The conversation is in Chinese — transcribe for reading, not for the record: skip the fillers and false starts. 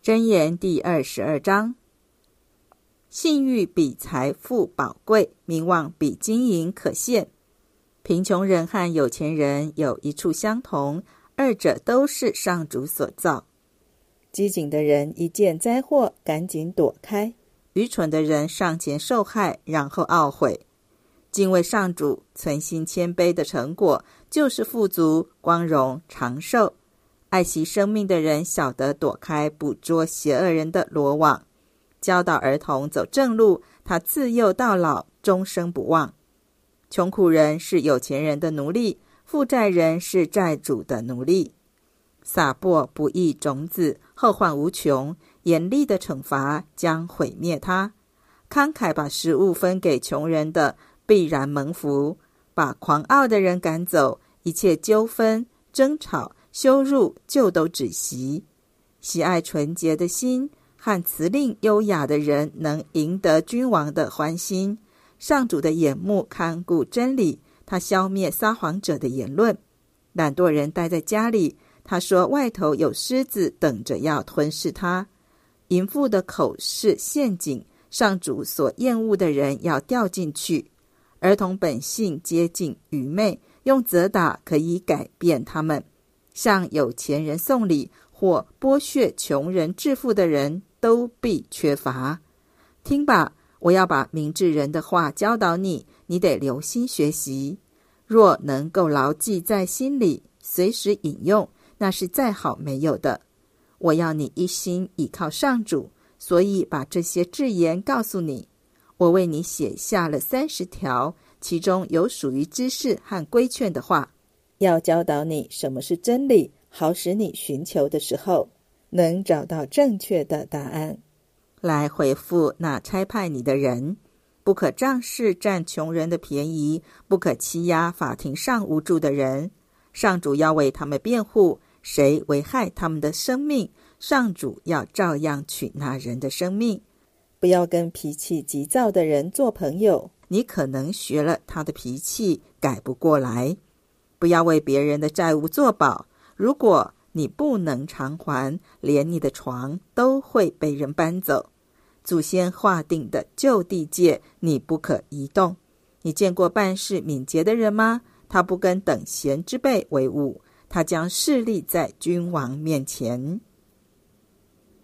箴言第22章，信誉比财富宝贵，名望比金银可羡。贫穷人和有钱人有一处相同，二者都是上主所造。机警的人一见灾祸赶紧躲开，愚蠢的人上前受害，然后懊悔。敬畏上主、存心谦卑的成果，就是富足、光荣、长寿。爱惜生命的人晓得躲开捕捉邪恶人的罗网，教导儿童走正路，他自幼到老，终生不忘。穷苦人是有钱人的奴隶，负债人是债主的奴隶。撒播不义种子，后患无穷，严厉的惩罚将毁灭他。慷慨把食物分给穷人的，必然蒙福。把狂傲的人赶走，一切纠纷、争吵、羞辱就都止息。喜爱纯洁的心和辞令优雅的人，能赢得君王的欢心。上主的眼目看顾真理，他消灭撒谎者的言论。懒惰人待在家里，他说外头有狮子等着要吞噬他。淫妇的口是陷阱，上主所厌恶的人要掉进去。儿童本性接近愚昧，用责打可以改变他们。向有钱人送礼或剥削穷人致富的人，都必缺乏。听吧，我要把明智人的话教导你，你得留心学习。若能够牢记在心里，随时引用，那是再好没有的。我要你一心倚靠上主，所以把这些箴言告诉你。我为你写下了30条，其中有属于知识和规劝的话，要教导你什么是真理，好使你寻求的时候能找到正确的答案。来回复那差派你的人，不可仗势占穷人的便宜，不可欺压法庭上无助的人。上主要为他们辩护，谁危害他们的生命，上主要照样取那人的生命。不要跟脾气急躁的人做朋友，你可能学了他的脾气，改不过来。不要为别人的债务作保，如果你不能偿还，连你的床都会被人搬走。祖先划定的旧地界，你不可移动。你见过办事敏捷的人吗？他不跟等闲之辈为伍，他将势立在君王面前。